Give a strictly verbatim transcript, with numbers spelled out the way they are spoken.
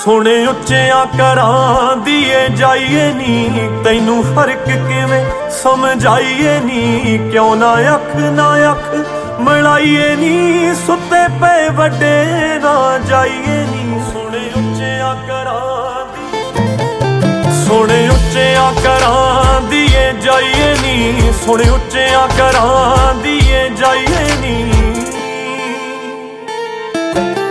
सोने उच्चिया करां दिए जाइए नी, तैनू फर्क किवें समझाइए नी। क्यों ना अख ना अख मिलाइए नी, सुते पे वड्डे ना जाइए नी। सोने उच्चिया करां दी सोने उच्चिया करां दिए जाइए नी, सोने उच्चिया करां दिए जाइए